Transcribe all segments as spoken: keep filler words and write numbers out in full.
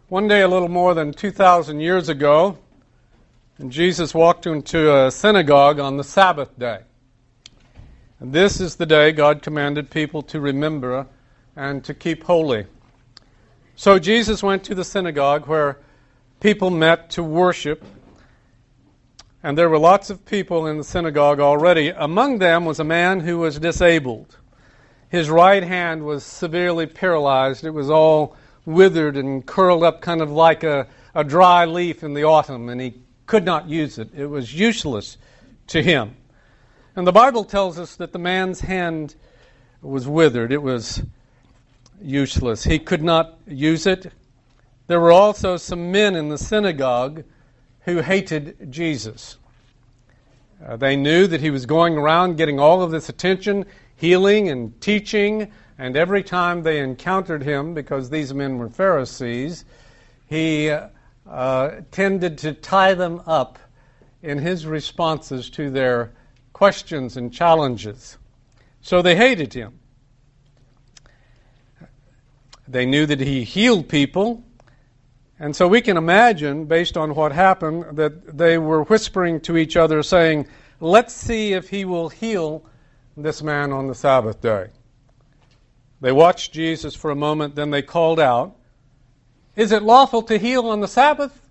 One day, a little more than two thousand years ago, Jesus walked into a synagogue on the Sabbath day. And this is the day God commanded people to remember and to keep holy. So Jesus went to the synagogue where people met to worship. And there were lots of people in the synagogue already. Among them was a man who was disabled. His right hand was severely paralyzed. It was all withered and curled up kind of like a, a dry leaf in the autumn, and he could not use it. It was useless to him. And the Bible tells us that the man's hand was withered. It was useless. He could not use it. There were also some men in the synagogue who hated Jesus. Uh, they knew that he was going around getting all of this attention, healing and teaching, and every time they encountered him, because these men were Pharisees, he uh, tended to tie them up in his responses to their questions and challenges. So they hated him. They knew that he healed people, and so we can imagine, based on what happened, that they were whispering to each other, saying, "Let's see if he will heal this man on the Sabbath day." They watched Jesus for a moment, then they called out, "Is it lawful to heal on the Sabbath?"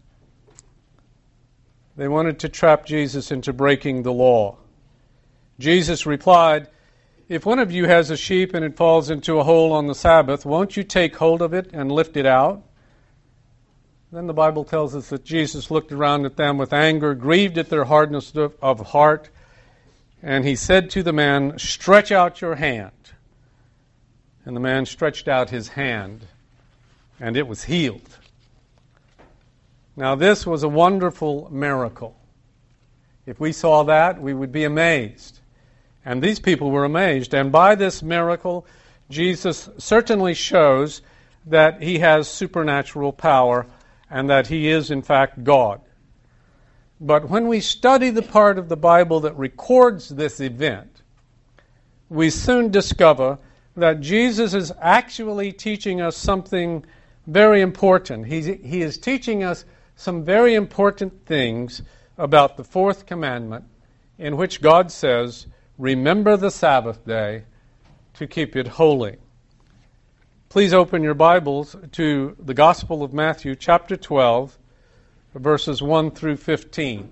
They wanted to trap Jesus into breaking the law. Jesus replied, "If one of you has a sheep and it falls into a hole on the Sabbath, won't you take hold of it and lift it out?" Then the Bible tells us that Jesus looked around at them with anger, grieved at their hardness of heart, and he said to the man, "Stretch out your hand." And the man stretched out his hand, and it was healed. Now this was a wonderful miracle. If we saw that, we would be amazed. And these people were amazed. And by this miracle, Jesus certainly shows that he has supernatural power and that he is, in fact, God. But when we study the part of the Bible that records this event, we soon discover that Jesus is actually teaching us something very important. He's, he is teaching us some very important things about the fourth commandment, in which God says, "Remember the Sabbath day to keep it holy." Please open your Bibles to the Gospel of Matthew, chapter twelve, verses one through fifteen.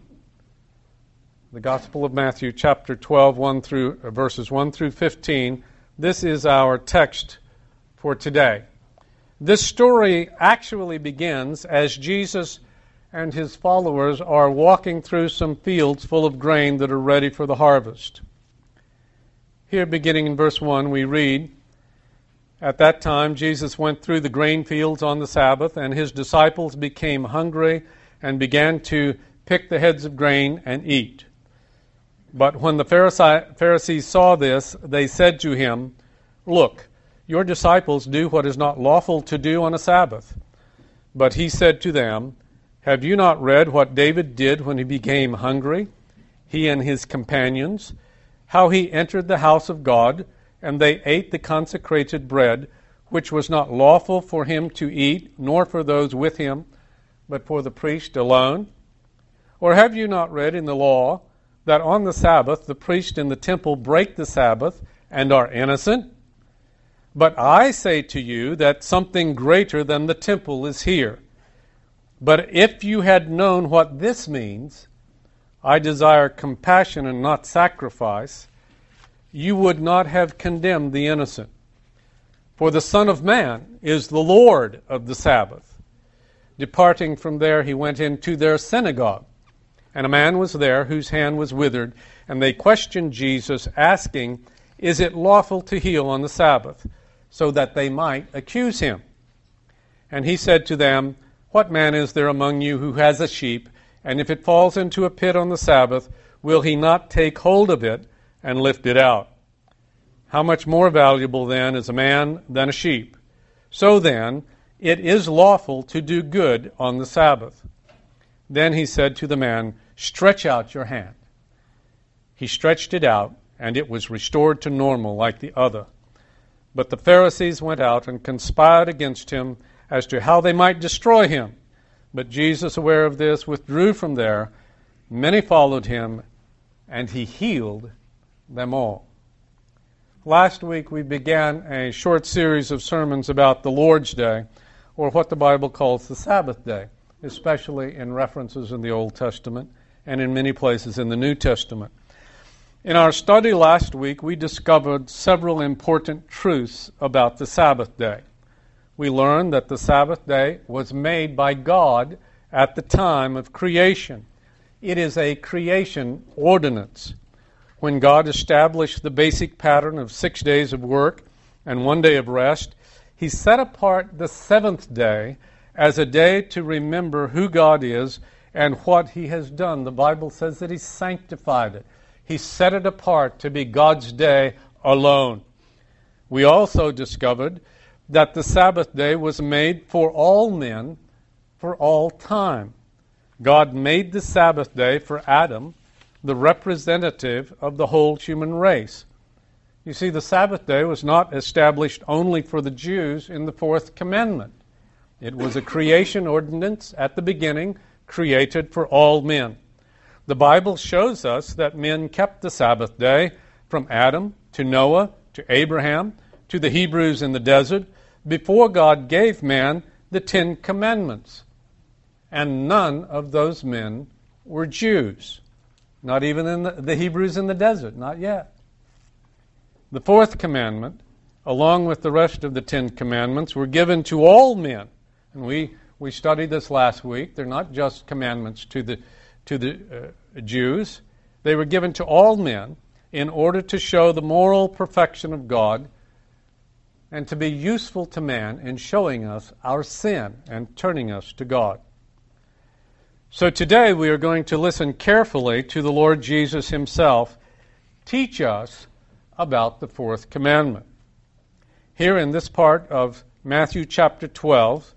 The Gospel of Matthew, chapter twelve, one through, uh, verses one through fifteen. This is our text for today. This story actually begins as Jesus and his followers are walking through some fields full of grain that are ready for the harvest. Here, beginning in verse one, we read, "At that time Jesus went through the grain fields on the Sabbath, and his disciples became hungry and began to pick the heads of grain and eat. But when the Pharisees saw this, they said to him, 'Look, your disciples do what is not lawful to do on a Sabbath.' But he said to them, 'Have you not read what David did when he became hungry, he and his companions, how he entered the house of God, and they ate the consecrated bread, which was not lawful for him to eat, nor for those with him, but for the priest alone? Or have you not read in the law that on the Sabbath the priest in the temple break the Sabbath and are innocent? But I say to you that something greater than the temple is here. But if you had known what this means, 'I desire compassion and not sacrifice,' you would not have condemned the innocent. For the Son of Man is the Lord of the Sabbath." Departing from there, he went into their synagogue. And a man was there whose hand was withered, and they questioned Jesus, asking, "Is it lawful to heal on the Sabbath?" so that they might accuse him. And he said to them, "What man is there among you who has a sheep, and if it falls into a pit on the Sabbath, will he not take hold of it and lift it out? How much more valuable then is a man than a sheep? So then, it is lawful to do good on the Sabbath." Then he said to the man, "Stretch out your hand." He stretched it out, and it was restored to normal like the other. But the Pharisees went out and conspired against him as to how they might destroy him. But Jesus, aware of this, withdrew from there. Many followed him, and he healed them all. Last week we began a short series of sermons about the Lord's Day, or what the Bible calls the Sabbath day, especially in references in the Old Testament and in many places in the New Testament. In our study last week, we discovered several important truths about the Sabbath day. We learned that the Sabbath day was made by God at the time of creation. It is a creation ordinance. When God established the basic pattern of six days of work and one day of rest, he set apart the seventh day as a day to remember who God is and what he has done. The Bible says that he sanctified it. He set it apart to be God's day alone. We also discovered that the Sabbath day was made for all men for all time. God made the Sabbath day for Adam, the representative of the whole human race. You see, the Sabbath day was not established only for the Jews in the fourth commandment. It was a creation ordinance at the beginning, created for all men. The Bible shows us that men kept the Sabbath day from Adam to Noah to Abraham to the Hebrews in the desert before God gave man the Ten Commandments. And none of those men were Jews. Not even in the, the Hebrews in the desert, not yet. The fourth commandment, along with the rest of the Ten Commandments, were given to all men. And we, we studied this last week. They're not just commandments to the, to the uh, Jews. They were given to all men in order to show the moral perfection of God and to be useful to man in showing us our sin and turning us to God. So today we are going to listen carefully to the Lord Jesus himself teach us about the fourth commandment. Here in this part of Matthew chapter twelve,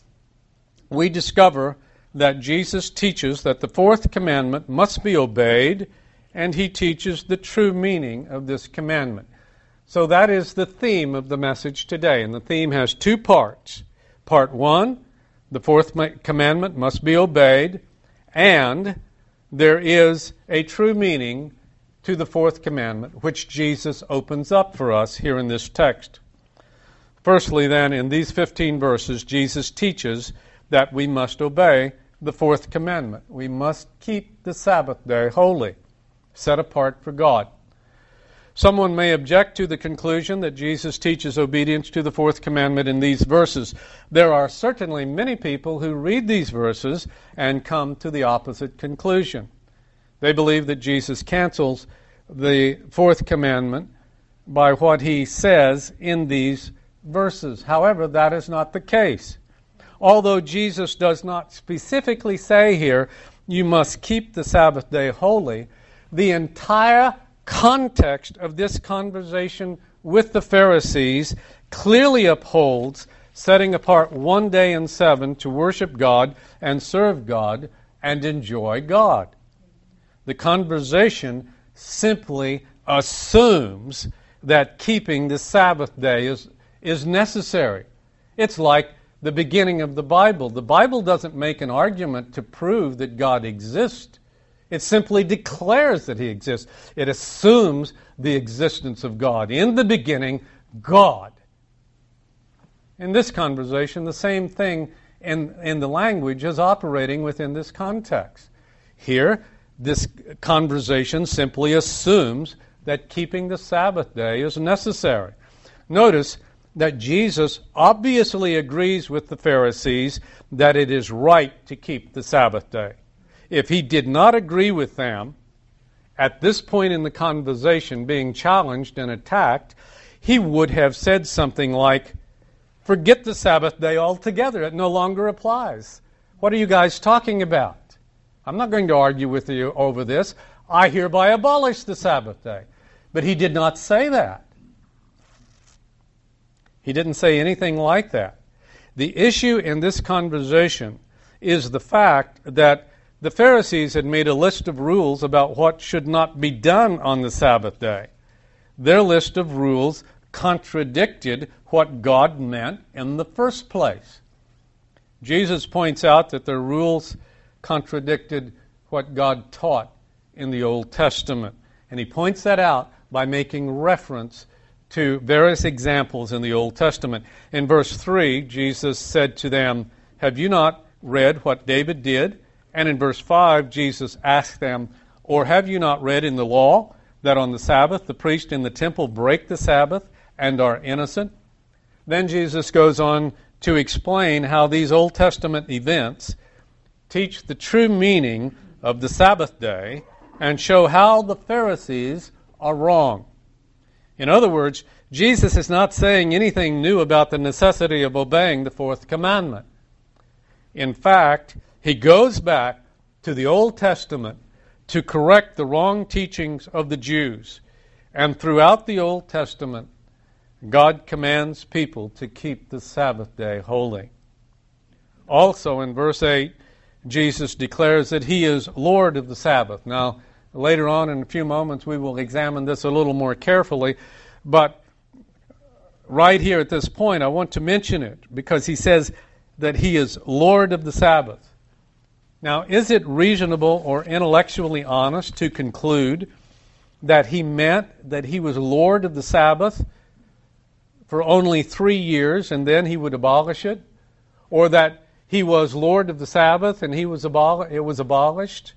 we discover that Jesus teaches that the fourth commandment must be obeyed, and he teaches the true meaning of this commandment. So that is the theme of the message today, and the theme has two parts. Part one, the fourth commandment must be obeyed, and there is a true meaning to the fourth commandment, which Jesus opens up for us here in this text. Firstly, then, in these fifteen verses, Jesus teaches that we must obey the fourth commandment. We must keep the Sabbath day holy, set apart for God. Someone may object to the conclusion that Jesus teaches obedience to the fourth commandment in these verses. There are certainly many people who read these verses and come to the opposite conclusion. They believe that Jesus cancels the fourth commandment by what he says in these verses. However, that is not the case. Although Jesus does not specifically say here, you must keep the Sabbath day holy, the entire context of this conversation with the Pharisees clearly upholds setting apart one day in seven to worship God and serve God and enjoy God. The conversation simply assumes that keeping the Sabbath day is, is necessary. It's like the beginning of the Bible. The Bible doesn't make an argument to prove that God exists. It simply declares that he exists. It assumes the existence of God. In the beginning, God. In this conversation, the same thing in, in the language is operating within this context. Here, this conversation simply assumes that keeping the Sabbath day is necessary. Notice that Jesus obviously agrees with the Pharisees that it is right to keep the Sabbath day. If he did not agree with them, at this point in the conversation, being challenged and attacked, he would have said something like, forget the Sabbath day altogether. It no longer applies. What are you guys talking about? I'm not going to argue with you over this. I hereby abolish the Sabbath day. But he did not say that. He didn't say anything like that. The issue in this conversation is the fact that the Pharisees had made a list of rules about what should not be done on the Sabbath day. Their list of rules contradicted what God meant in the first place. Jesus points out that their rules contradicted what God taught in the Old Testament. And he points that out by making reference to various examples in the Old Testament. In verse three, Jesus said to them, "Have you not read what David did?" And in verse five, Jesus asked them, "Or have you not read in the law that on the Sabbath the priest in the temple break the Sabbath and are innocent?" Then Jesus goes on to explain how these Old Testament events teach the true meaning of the Sabbath day and show how the Pharisees are wrong. In other words, Jesus is not saying anything new about the necessity of obeying the fourth commandment. In fact, he goes back to the Old Testament to correct the wrong teachings of the Jews. And throughout the Old Testament, God commands people to keep the Sabbath day holy. Also in verse eight, Jesus declares that he is Lord of the Sabbath. Now, later on in a few moments, we will examine this a little more carefully. But right here at this point, I want to mention it because he says that he is Lord of the Sabbath. Now, is it reasonable or intellectually honest to conclude that he meant that he was Lord of the Sabbath for only three years and then he would abolish it? Or that he was Lord of the Sabbath and he was abol- it was abolished?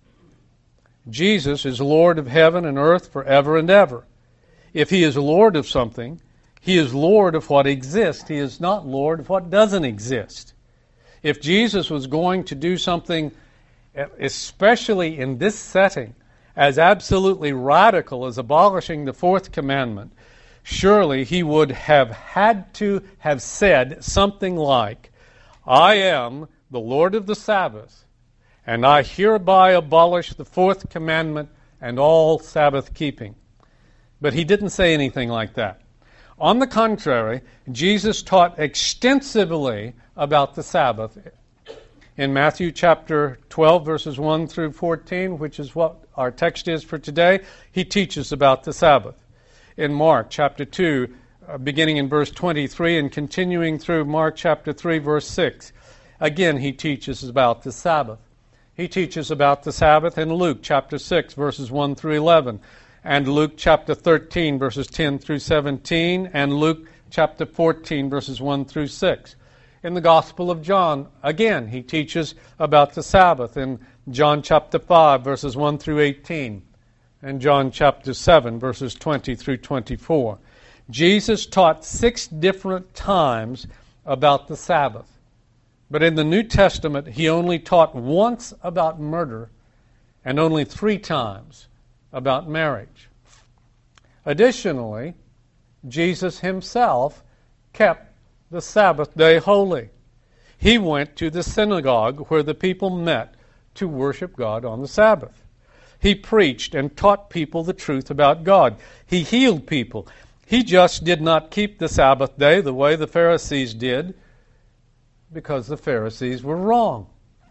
Jesus is Lord of heaven and earth forever and ever. If he is Lord of something, he is Lord of what exists. He is not Lord of what doesn't exist. If Jesus was going to do something, especially in this setting, as absolutely radical as abolishing the fourth commandment, surely he would have had to have said something like, "I am the Lord of the Sabbath, and I hereby abolish the fourth commandment and all Sabbath keeping." But he didn't say anything like that. On the contrary, Jesus taught extensively about the Sabbath. In Matthew chapter twelve, verses one through fourteen, which is what our text is for today, he teaches about the Sabbath. In Mark chapter two, uh, beginning in verse twenty-three and continuing through Mark chapter three, verse six, again he teaches about the Sabbath. He teaches about the Sabbath in Luke chapter six, verses one through eleven, and Luke chapter thirteen, verses ten through seventeen, and Luke chapter fourteen, verses one through six. In the Gospel of John, again, he teaches about the Sabbath in John chapter five, verses one through eighteen, and John chapter seven, verses twenty through twenty-four. Jesus taught six different times about the Sabbath. But in the New Testament, he only taught once about murder and only three times about marriage. Additionally, Jesus himself kept the Sabbath day holy. He went to the synagogue where the people met to worship God on the Sabbath. He preached and taught people the truth about God. He healed people. He just did not keep the Sabbath day the way the Pharisees did because the Pharisees were wrong.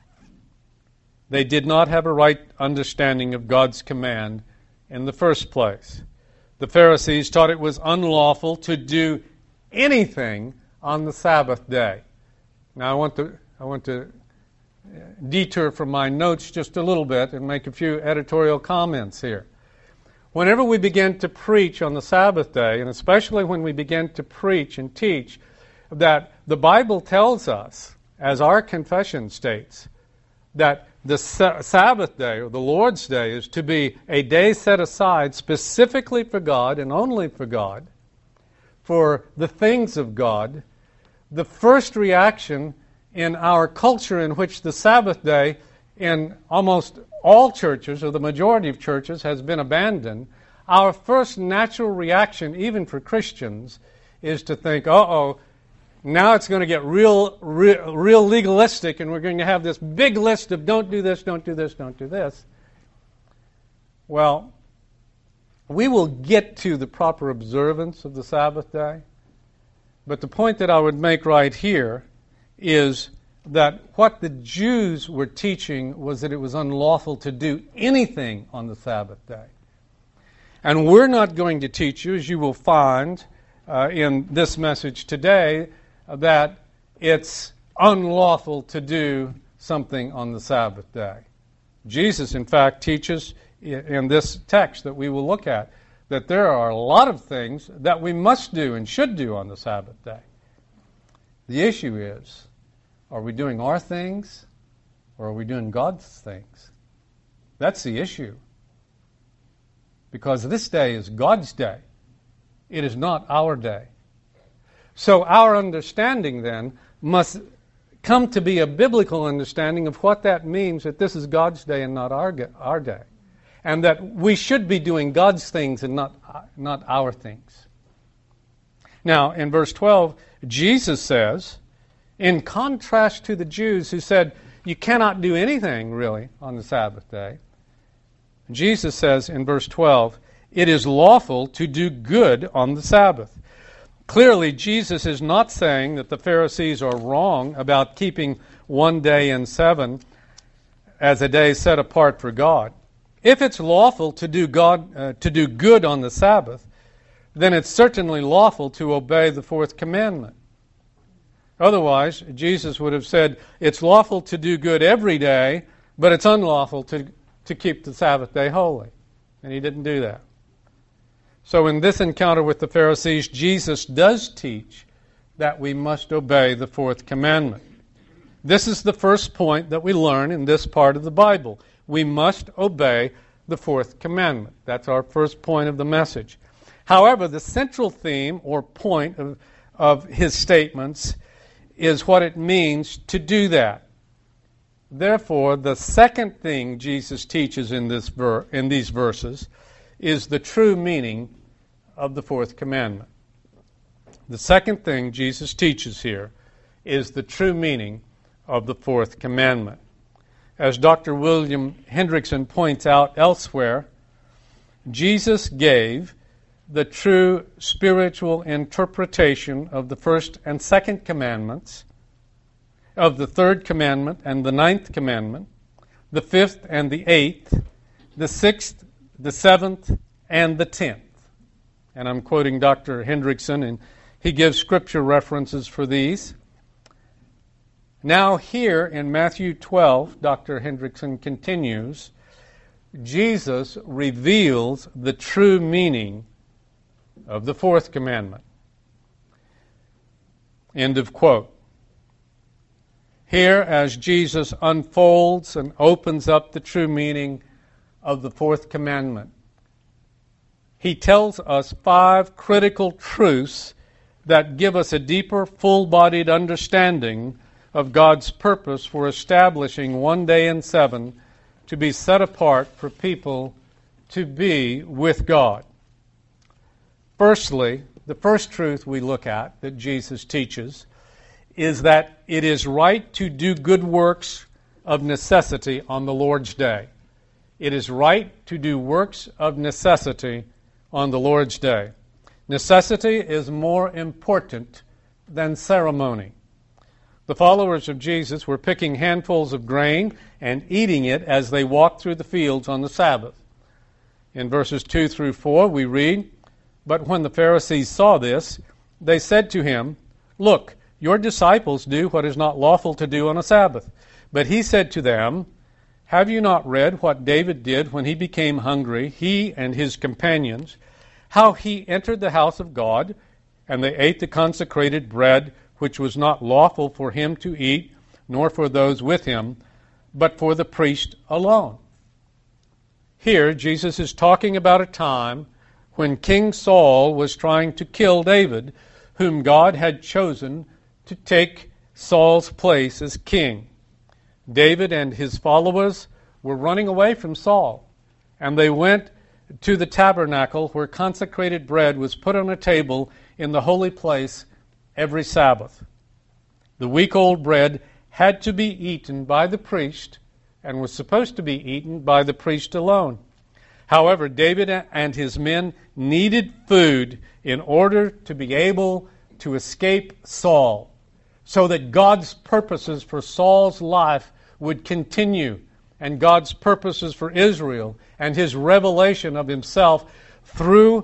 They did not have a right understanding of God's command in the first place. The Pharisees taught it was unlawful to do anything on the Sabbath day. Now I want to I want to detour from my notes just a little bit and make a few editorial comments here. Whenever we begin to preach on the Sabbath day, and especially when we begin to preach and teach that the Bible tells us, as our confession states, that the Sabbath day, or the Lord's day, is to be a day set aside specifically for God and only for God, for the things of God, the first reaction in our culture in which the Sabbath day in almost all churches, or the majority of churches, has been abandoned, our first natural reaction, even for Christians, is to think, uh-oh, now it's going to get real, real, real legalistic, and we're going to have this big list of don't do this, don't do this, don't do this. Well, we will get to the proper observance of the Sabbath day, but the point that I would make right here is that what the Jews were teaching was that it was unlawful to do anything on the Sabbath day. And we're not going to teach you, as you will find uh, in this message today, that it's unlawful to do something on the Sabbath day. Jesus, in fact, teaches in this text that we will look at that there are a lot of things that we must do and should do on the Sabbath day. The issue is, are we doing our things or are we doing God's things? That's the issue. Because this day is God's day. It is not our day. So our understanding then must come to be a biblical understanding of what that means, that this is God's day and not our, our day. And that we should be doing God's things and not, not our things. Now, in verse twelve, Jesus says, in contrast to the Jews who said, you cannot do anything, really, on the Sabbath day, Jesus says in verse twelve, it is lawful to do good on the Sabbath. Clearly, Jesus is not saying that the Pharisees are wrong about keeping one day in seven as a day set apart for God. If it's lawful to do God uh, to do good on the Sabbath, then it's certainly lawful to obey the fourth commandment. Otherwise, Jesus would have said it's lawful to do good every day, but it's unlawful to, to keep the Sabbath day holy. And he didn't do that. So in this encounter with the Pharisees, Jesus does teach that we must obey the fourth commandment. This is the first point that we learn in this part of the Bible. We must obey the fourth commandment. That's our first point of the message. However, the central theme or point of, of his statements is what it means to do that. Therefore, the second thing Jesus teaches in this ver- in these verses is the true meaning of the fourth commandment. The second thing Jesus teaches here is the true meaning of the fourth commandment. As Doctor William Hendrickson points out elsewhere, Jesus gave the true spiritual interpretation of the first and second commandments, of the third commandment and the ninth commandment, the fifth and the eighth, the sixth, the seventh, and the tenth. And I'm quoting Doctor Hendrickson, and he gives scripture references for these. Now here in Matthew twelve, Doctor Hendrickson continues, Jesus reveals the true meaning of the fourth commandment. End of quote. Here, as Jesus unfolds and opens up the true meaning of the fourth commandment, he tells us five critical truths that give us a deeper, full-bodied understanding of God's purpose for establishing one day in seven to be set apart for people to be with God. Firstly, the first truth we look at that Jesus teaches is that it is right to do good works of necessity on the Lord's day. It is right to do works of necessity on the Lord's day. Necessity is more important than ceremony. The followers of Jesus were picking handfuls of grain and eating it as they walked through the fields on the Sabbath. In verses two through four, we read, "But when the Pharisees saw this, they said to him, 'Look, your disciples do what is not lawful to do on a Sabbath.' But he said to them, 'Have you not read what David did when he became hungry, he and his companions, how he entered the house of God, and they ate the consecrated bread, which was not lawful for him to eat, nor for those with him, but for the priest alone?'" Here, Jesus is talking about a time when King Saul was trying to kill David, whom God had chosen to take Saul's place as king. David and his followers were running away from Saul, and they went to the tabernacle where consecrated bread was put on a table in the holy place every Sabbath. The week-old bread had to be eaten by the priest and was supposed to be eaten by the priest alone. However, David and his men needed food in order to be able to escape Saul, so that God's purposes for Saul's life would continue, and God's purposes for Israel and his revelation of himself through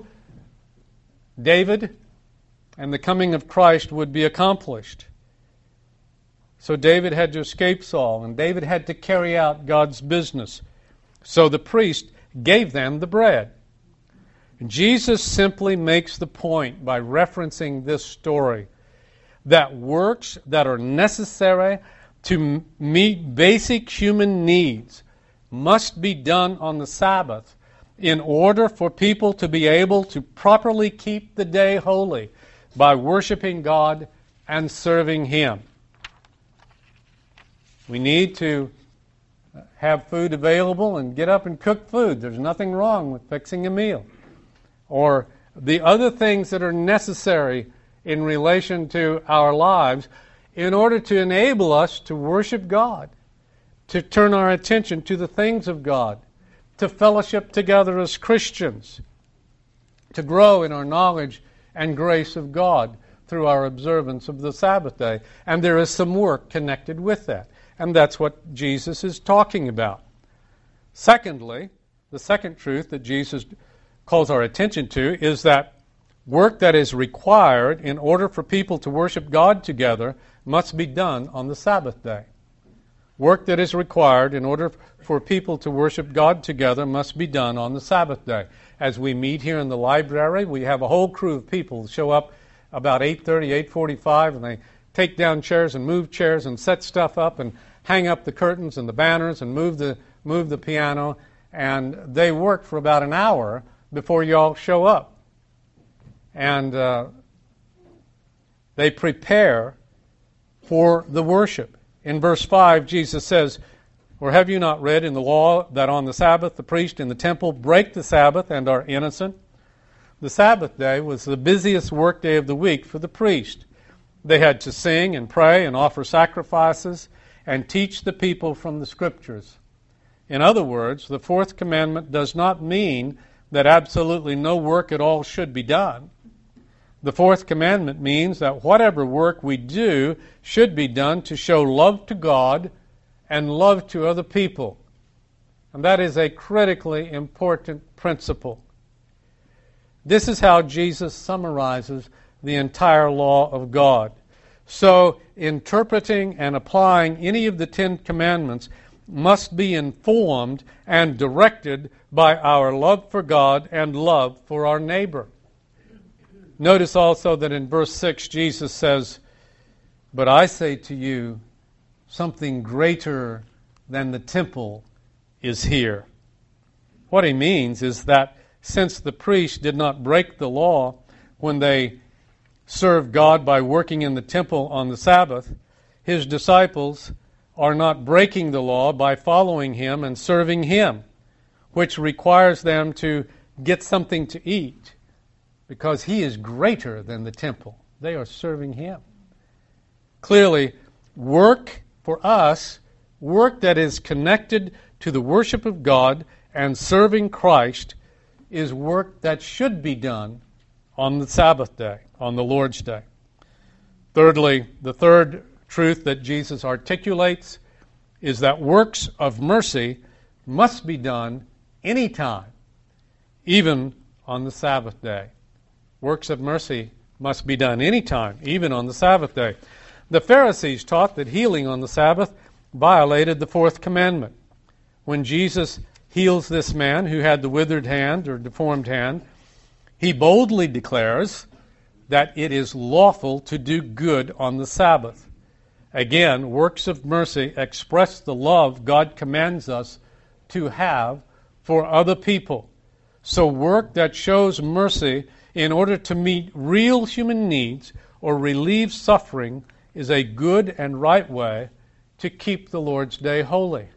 David and the coming of Christ would be accomplished. So David had to escape Saul, and David had to carry out God's business. So the priest gave them the bread. Jesus simply makes the point by referencing this story that works that are necessary to meet basic human needs must be done on the Sabbath in order for people to be able to properly keep the day holy by worshiping God and serving Him. We need to have food available and get up and cook food. There's nothing wrong with fixing a meal. Or the other things that are necessary in relation to our lives in order to enable us to worship God, to turn our attention to the things of God, to fellowship together as Christians, to grow in our knowledge and grace of God through our observance of the Sabbath day. And there is some work connected with that. And that's what Jesus is talking about. Secondly, the second truth that Jesus calls our attention to is that work that is required in order for people to worship God together must be done on the Sabbath day. Work that is required in order for people to worship God together must be done on the Sabbath day. As we meet here in the library, we have a whole crew of people who show up about eight thirty, eight forty-five, and they take down chairs and move chairs and set stuff up and hang up the curtains and the banners and move the move the piano, and they work for about an hour before you all show up. And uh, they prepare for the worship. In verse five, Jesus says, "Or have you not read in the law that on the Sabbath the priest in the temple break the Sabbath and are innocent?" The Sabbath day was the busiest work day of the week for the priest. They had to sing and pray and offer sacrifices and teach the people from the Scriptures. In other words, the fourth commandment does not mean that absolutely no work at all should be done. The fourth commandment means that whatever work we do should be done to show love to God and love to other people. And that is a critically important principle. This is how Jesus summarizes the entire law of God. So, interpreting and applying any of the Ten Commandments must be informed and directed by our love for God and love for our neighbor. Notice also that in verse six, Jesus says, "But I say to you, something greater than the temple is here." What he means is that since the priests did not break the law when they served God by working in the temple on the Sabbath, his disciples are not breaking the law by following him and serving him, which requires them to get something to eat, because he is greater than the temple. They are serving him. Clearly, work for us, work that is connected to the worship of God and serving Christ, is work that should be done on the Sabbath day, on the Lord's day. Thirdly, the third truth that Jesus articulates is that works of mercy must be done anytime, even on the Sabbath day. Works of mercy must be done anytime, even on the Sabbath day. The Pharisees taught that healing on the Sabbath violated the fourth commandment. When Jesus heals this man who had the withered hand or deformed hand, he boldly declares that it is lawful to do good on the Sabbath. Again, works of mercy express the love God commands us to have for other people. So work that shows mercy in order to meet real human needs or relieve suffering is a good and right way to keep the Lord's day holy.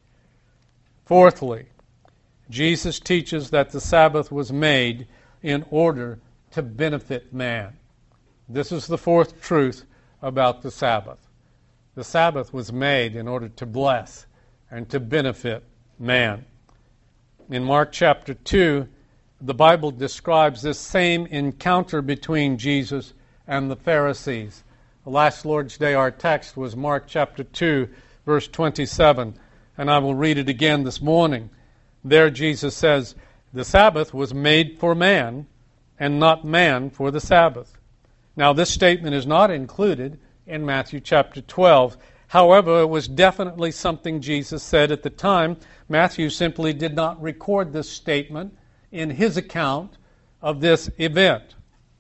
Fourthly, Jesus teaches that the Sabbath was made in order to benefit man. This is the fourth truth about the Sabbath. The Sabbath was made in order to bless and to benefit man. In Mark chapter two, the Bible describes this same encounter between Jesus and the Pharisees. The last Lord's Day, our text was Mark chapter two, verse twenty-seven, and I will read it again this morning. There Jesus says, "The Sabbath was made for man, and not man for the Sabbath." Now this statement is not included in Matthew chapter twelve, However, it was definitely something Jesus said at the time. Matthew simply did not record this statement in his account of this event.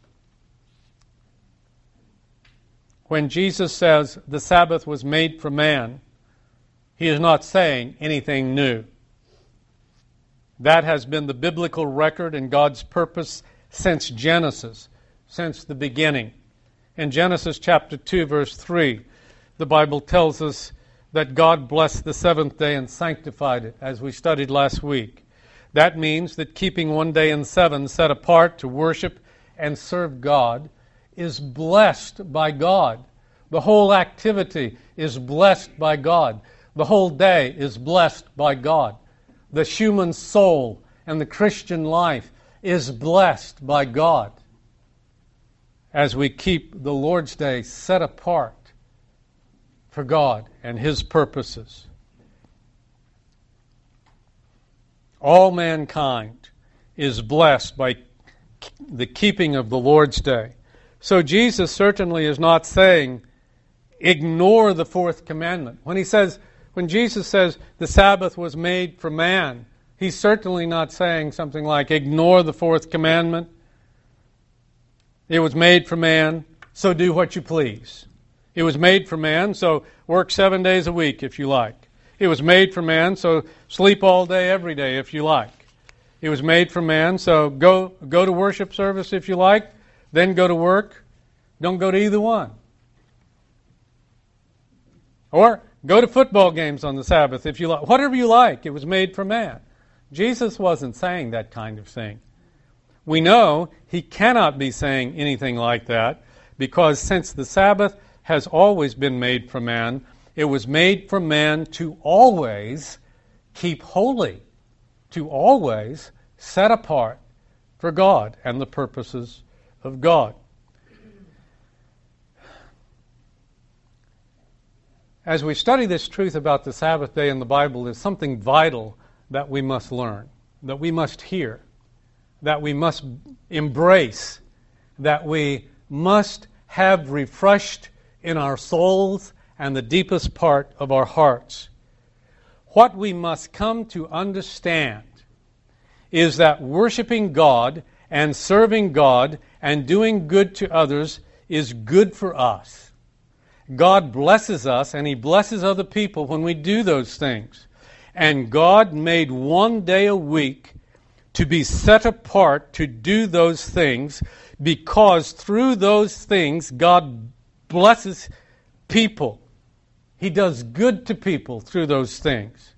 When Jesus says the Sabbath was made for man, he is not saying anything new. That has been the biblical record and God's purpose since Genesis, since the beginning. In Genesis chapter two, verse three, the Bible tells us that God blessed the seventh day and sanctified it, as we studied last week. That means that keeping one day in seven set apart to worship and serve God is blessed by God. The whole activity is blessed by God. The whole day is blessed by God. The human soul and the Christian life is blessed by God as we keep the Lord's Day set apart for God and His purposes. All mankind is blessed by the keeping of the Lord's Day. So Jesus certainly is not saying, ignore the fourth commandment. When he says, when Jesus says the Sabbath was made for man, he's certainly not saying something like, ignore the fourth commandment. It was made for man, so do what you please. It was made for man, so work seven days a week if you like. It was made for man, so sleep all day every day if you like. It was made for man, so go go to worship service if you like, then go to work. Don't go to either one. Or go to football games on the Sabbath if you like. Whatever you like, it was made for man. Jesus wasn't saying that kind of thing. We know he cannot be saying anything like that because since the Sabbath has always been made for man, it was made for man to always keep holy, to always set apart for God and the purposes of God. As we study this truth about the Sabbath day in the Bible, there's something vital that we must learn, that we must hear, that we must embrace, that we must have refreshed in our souls and the deepest part of our hearts. What we must come to understand is that worshiping God and serving God and doing good to others is good for us. God blesses us and He blesses other people when we do those things. And God made one day a week to be set apart to do those things because through those things God blesses people. He does good to people through those things.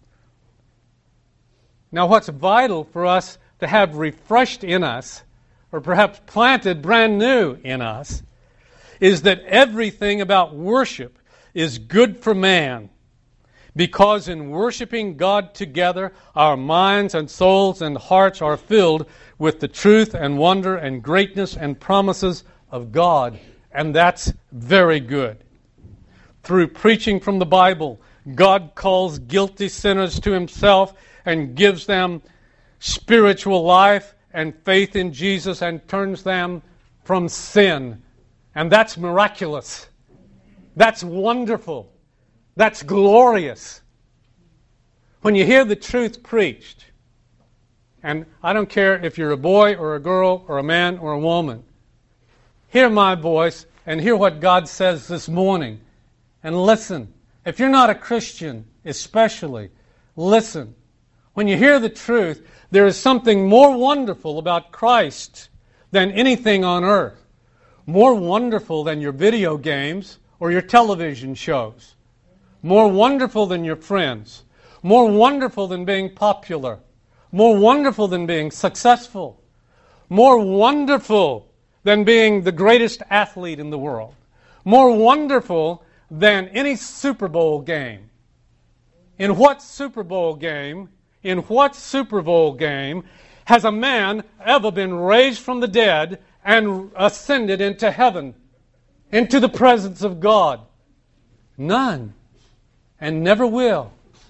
Now, what's vital for us to have refreshed in us, or perhaps planted brand new in us, is that everything about worship is good for man. Because in worshiping God together, our minds and souls and hearts are filled with the truth and wonder and greatness and promises of God. And that's very good. Through preaching from the Bible, God calls guilty sinners to Himself and gives them spiritual life and faith in Jesus and turns them from sin. And that's miraculous. That's wonderful. That's glorious. When you hear the truth preached, and I don't care if you're a boy or a girl or a man or a woman, hear my voice and hear what God says this morning. And listen. If you're not a Christian, especially, listen. When you hear the truth, there is something more wonderful about Christ than anything on earth. More wonderful than your video games or your television shows. More wonderful than your friends. More wonderful than being popular. More wonderful than being successful. More wonderful than being the greatest athlete in the world. More wonderful than any Super Bowl game. In what Super Bowl game, in what Super Bowl game has a man ever been raised from the dead and ascended into heaven, into the presence of God? None. And never will.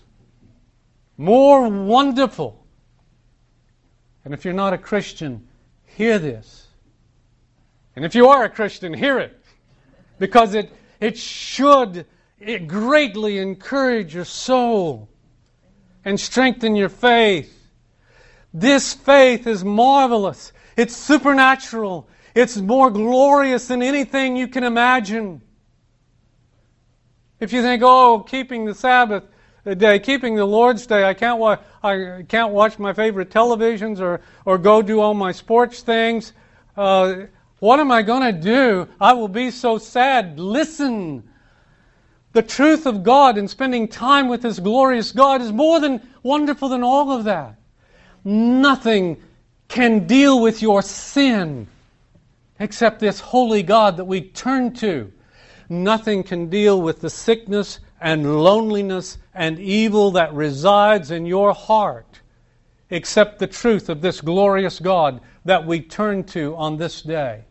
More wonderful. And if you're not a Christian, hear this. And if you are a Christian, hear it. Because it, it should it greatly encourage your soul and strengthen your faith. This faith is marvelous. It's supernatural. It's more glorious than anything you can imagine. If you think, oh, keeping the Sabbath day, keeping the Lord's Day, I can't wa- I can't watch my favorite televisions or, or go do all my sports things. Uh, what am I going to do? I will be so sad. Listen. The truth of God and spending time with this glorious God is more than wonderful than all of that. Nothing can deal with your sin except this holy God that we turn to. Nothing can deal with the sickness and loneliness and evil that resides in your heart except the truth of this glorious God that we turn to on this day.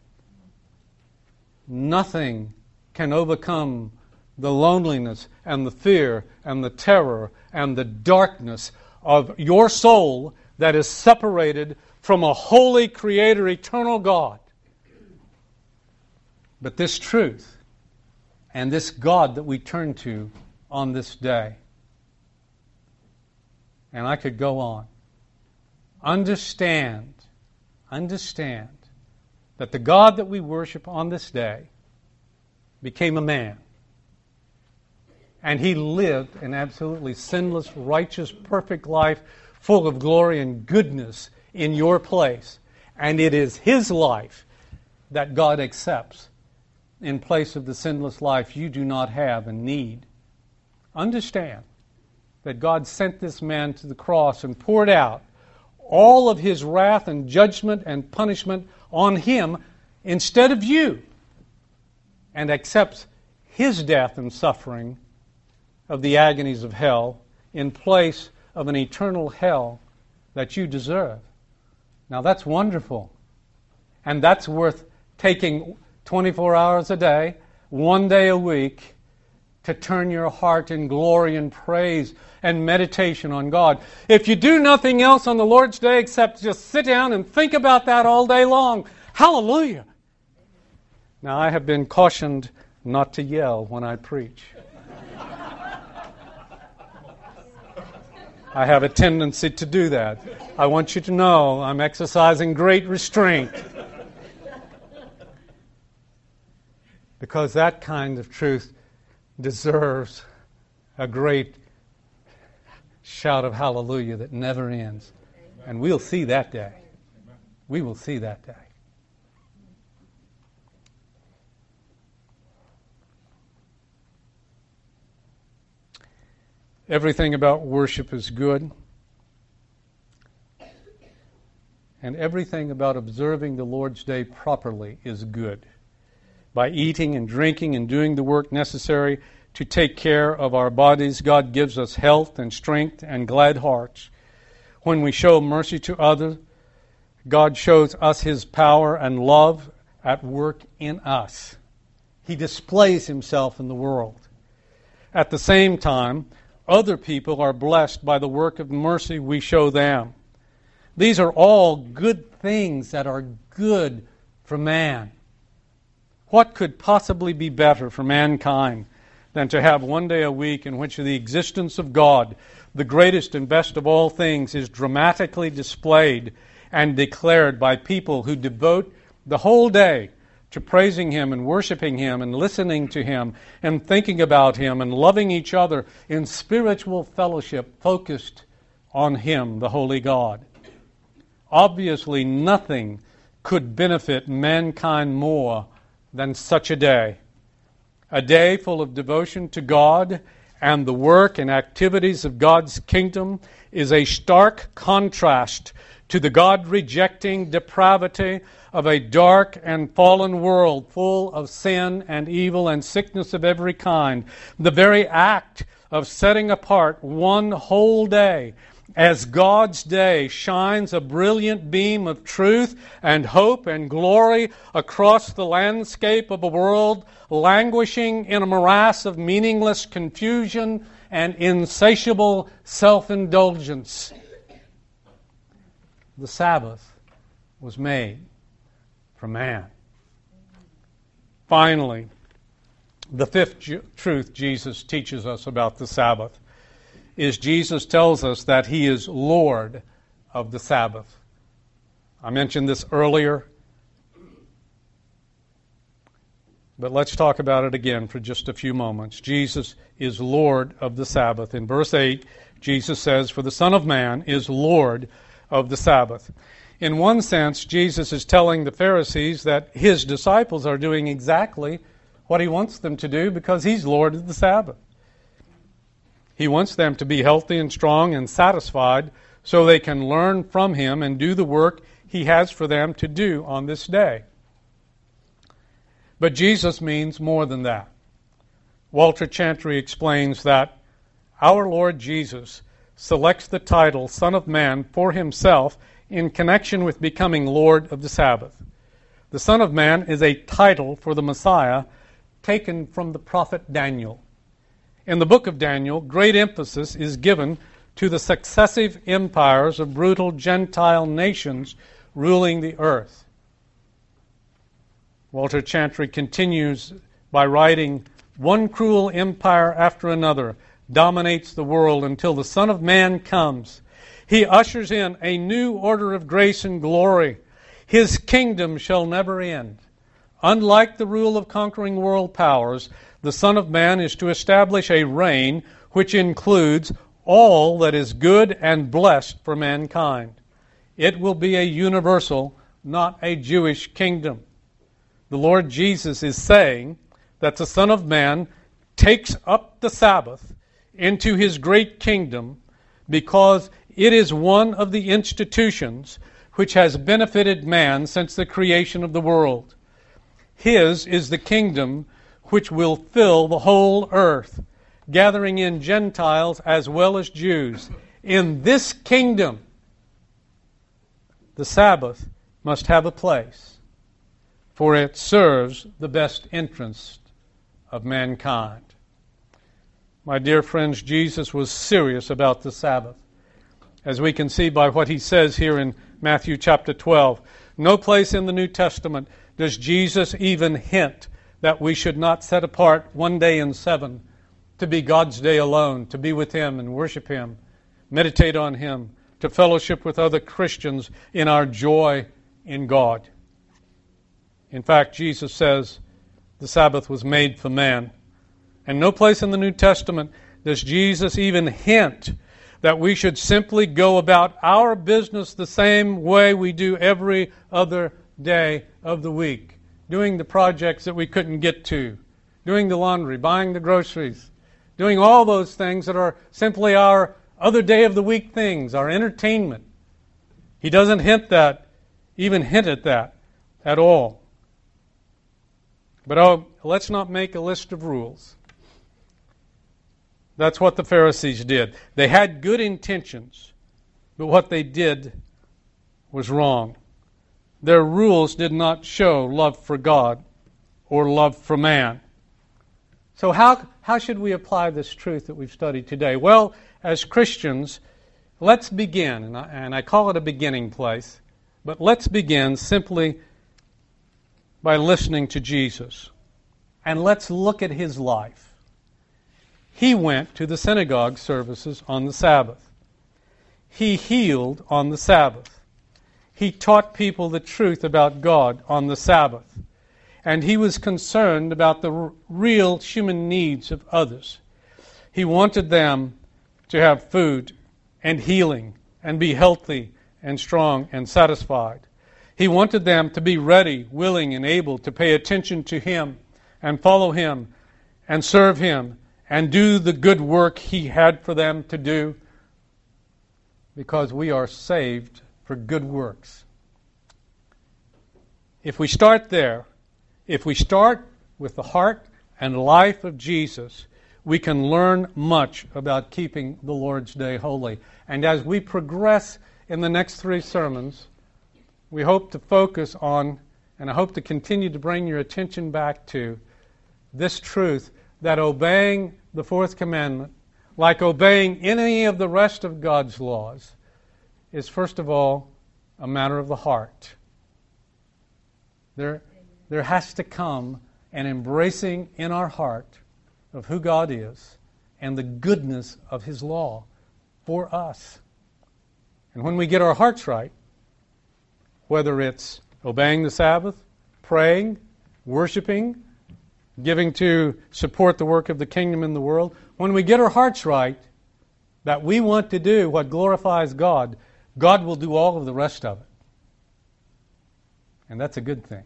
Nothing can overcome the loneliness and the fear and the terror and the darkness of your soul that is separated from a holy Creator, eternal God. But this truth and this God that we turn to on this day. And I could go on. Understand, understand that the God that we worship on this day became a man. And He lived an absolutely sinless, righteous, perfect life full of glory and goodness in your place. And it is His life that God accepts in place of the sinless life you do not have and need. Understand that God sent this man to the cross and poured out all of His wrath and judgment and punishment on Him instead of you, and accepts His death and suffering of the agonies of hell in place of an eternal hell that you deserve. Now that's wonderful. And that's worth taking twenty-four hours a day, one day a week, to turn your heart in glory and praise and meditation on God. If you do nothing else on the Lord's Day except just sit down and think about that all day long, hallelujah! Now I have been cautioned not to yell when I preach. I have a tendency to do that. I want you to know I'm exercising great restraint. Because that kind of truth deserves a great shout of hallelujah that never ends. And we'll see that day. We will see that day. Everything about worship is good. And everything about observing the Lord's Day properly is good. By eating and drinking and doing the work necessary to take care of our bodies, God gives us health and strength and glad hearts. When we show mercy to others, God shows us His power and love at work in us. He displays Himself in the world. At the same time, other people are blessed by the work of mercy we show them. These are all good things that are good for man. What could possibly be better for mankind than to have one day a week in which the existence of God, the greatest and best of all things, is dramatically displayed and declared by people who devote the whole day to praising Him and worshiping Him and listening to Him and thinking about Him and loving each other in spiritual fellowship focused on Him, the Holy God. Obviously, nothing could benefit mankind more than such a day. A day full of devotion to God and the work and activities of God's kingdom is a stark contrast to the God-rejecting depravity of a dark and fallen world full of sin and evil and sickness of every kind. The very act of setting apart one whole day as God's day shines a brilliant beam of truth and hope and glory across the landscape of a world languishing in a morass of meaningless confusion and insatiable self-indulgence. The Sabbath was made for man. Finally, The fifth ju- truth Jesus teaches us about the Sabbath is Jesus tells us that He is Lord of the Sabbath. I mentioned this earlier, but let's talk about it again for just a few moments. Jesus is Lord of the Sabbath. In verse eight, Jesus says, "For the Son of Man is Lord of the Sabbath." In one sense, Jesus is telling the Pharisees that His disciples are doing exactly what He wants them to do because He's Lord of the Sabbath. He wants them to be healthy and strong and satisfied so they can learn from Him and do the work He has for them to do on this day. But Jesus means more than that. Walter Chantry explains that our Lord Jesus selects the title Son of Man for Himself in connection with becoming Lord of the Sabbath. The Son of Man is a title for the Messiah taken from the prophet Daniel. In the book of Daniel, great emphasis is given to the successive empires of brutal Gentile nations ruling the earth. Walter Chantry continues by writing, "One cruel empire after another dominates the world until the Son of Man comes. He ushers in a new order of grace and glory. His kingdom shall never end. Unlike the rule of conquering world powers, the Son of Man is to establish a reign which includes all that is good and blessed for mankind. It will be a universal, not a Jewish kingdom." The Lord Jesus is saying that the Son of Man takes up the Sabbath into His great kingdom because it is one of the institutions which has benefited man since the creation of the world. His is the kingdom which will fill the whole earth, gathering in Gentiles as well as Jews. In this kingdom, the Sabbath must have a place, for it serves the best interest of mankind. My dear friends, Jesus was serious about the Sabbath, as we can see by what He says here in Matthew chapter twelve. No place in the New Testament does Jesus even hint that we should not set apart one day in seven to be God's day alone, to be with Him and worship Him, meditate on Him, to fellowship with other Christians in our joy in God. In fact, Jesus says the Sabbath was made for man. And no place in the New Testament does Jesus even hint that we should simply go about our business the same way we do every other day of the week, doing the projects that we couldn't get to, doing the laundry, buying the groceries, doing all those things that are simply our other day of the week things, our entertainment. He doesn't hint that, even hint at that at all. But oh, let's not make a list of rules. That's what the Pharisees did. They had good intentions, but what they did was wrong. Their rules did not show love for God or love for man. So how, how should we apply this truth that we've studied today? Well, as Christians, let's begin, and I, and I call it a beginning place, but let's begin simply by listening to Jesus. And let's look at His life. He went to the synagogue services on the Sabbath. He healed on the Sabbath. He taught people the truth about God on the Sabbath. And He was concerned about the r- real human needs of others. He wanted them to have food and healing and be healthy and strong and satisfied. He wanted them to be ready, willing, and able to pay attention to Him and follow Him and serve Him and do the good work He had for them to do, because we are saved for good works. If we start there, if we start with the heart and life of Jesus, we can learn much about keeping the Lord's Day holy. And as we progress in the next three sermons, we hope to focus on, and I hope to continue to bring your attention back to, this truth that obeying the fourth commandment, like obeying any of the rest of God's laws, is first of all a matter of the heart. There, there has to come and embracing in our heart of who God is and the goodness of His law for us. And when we get our hearts right, whether it's obeying the Sabbath, praying, worshiping, giving to support the work of the kingdom in the world, when we get our hearts right, that we want to do what glorifies God, God will do all of the rest of it. And that's a good thing.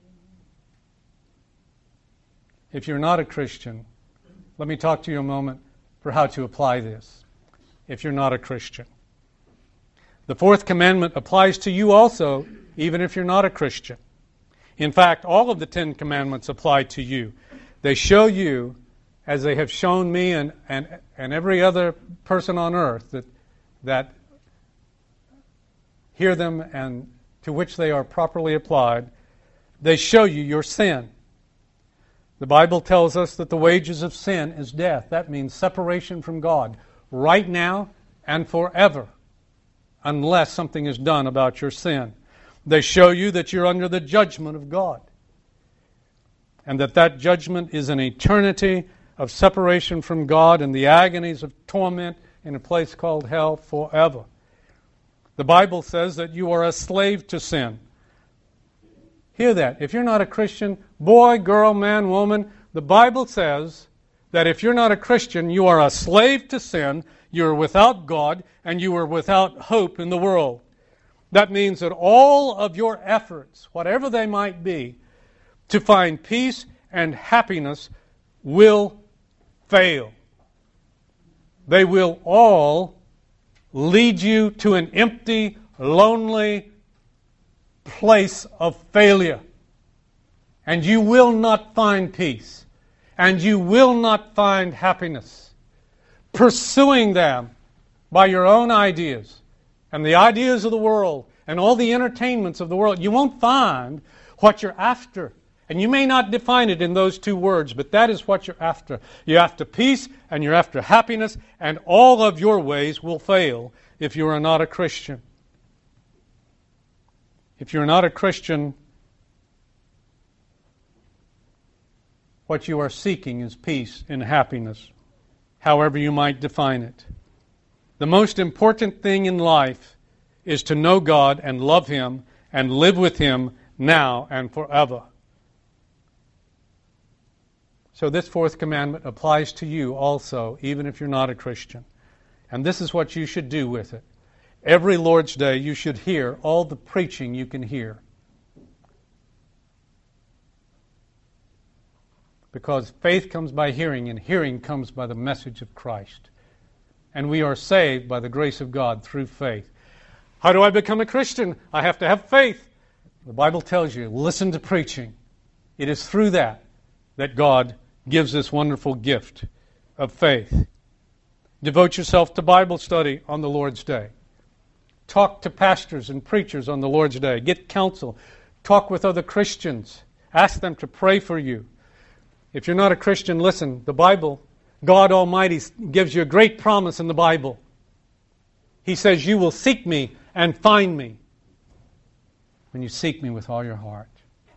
If you're not a Christian, let me talk to you a moment for how to apply this. If you're not a Christian, the fourth commandment applies to you also, even if you're not a Christian. In fact, all of the Ten Commandments apply to you. They show you, as they have shown me and, and, and every other person on earth that, that hear them and to which they are properly applied, they show you your sin. The Bible tells us that the wages of sin is death. That means separation from God right now and forever, unless something is done about your sin. They show you that you're under the judgment of God, and that that judgment is an eternity of separation from God and the agonies of torment in a place called hell forever. The Bible says that you are a slave to sin. Hear that. If you're not a Christian, boy, girl, man, woman, the Bible says that if you're not a Christian, you are a slave to sin, you're without God, and you are without hope in the world. That means that all of your efforts, whatever they might be, to find peace and happiness will fail. They will all lead you to an empty, lonely place of failure. And you will not find peace. And you will not find happiness. Pursuing them by your own ideas and the ideas of the world and all the entertainments of the world, you won't find what you're after. And you may not define it in those two words, but that is what you're after. You're after peace and you're after happiness, and all of your ways will fail if you are not a Christian. If you're not a Christian, what you are seeking is peace and happiness, however you might define it. The most important thing in life is to know God and love Him and live with Him now and forever. So this fourth commandment applies to you also, even if you're not a Christian. And this is what you should do with it. Every Lord's Day you should hear all the preaching you can hear. Because faith comes by hearing, and hearing comes by the message of Christ. And we are saved by the grace of God through faith. How do I become a Christian? I have to have faith. The Bible tells you, listen to preaching. It is through that that God gives this wonderful gift of faith. Devote yourself to Bible study on the Lord's Day. Talk to pastors and preachers on the Lord's Day. Get counsel. Talk with other Christians. Ask them to pray for you. If you're not a Christian, listen, the Bible, God Almighty gives you a great promise in the Bible. He says, you will seek me and find me when you seek me with all your heart.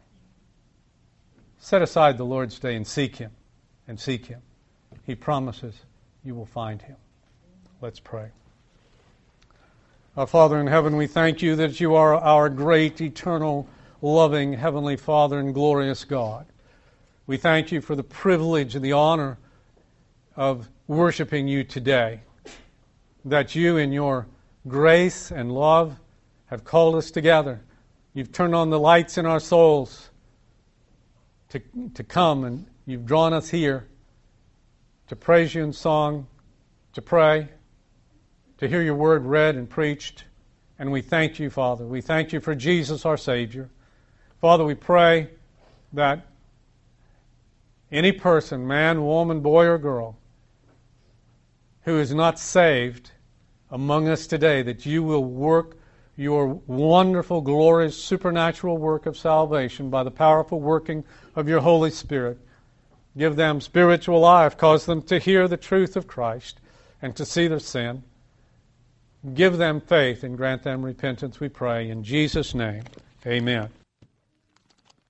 Set aside the Lord's Day and seek Him, and seek Him. He promises you will find Him. Let's pray. Our Father in heaven, we thank you that you are our great, eternal, loving, heavenly Father and glorious God. We thank you for the privilege and the honor of worshiping you today, that you in your grace and love have called us together. You've turned on the lights in our souls to, to come, and you've drawn us here to praise you in song, to pray, to hear your word read and preached. And we thank you, Father. We thank you for Jesus, our Savior. Father, we pray that any person, man, woman, boy, or girl, who is not saved among us today, that you will work your wonderful, glorious, supernatural work of salvation by the powerful working of your Holy Spirit. Give them spiritual life. Cause them to hear the truth of Christ and to see their sin. Give them faith and grant them repentance, we pray. In Jesus' name, amen.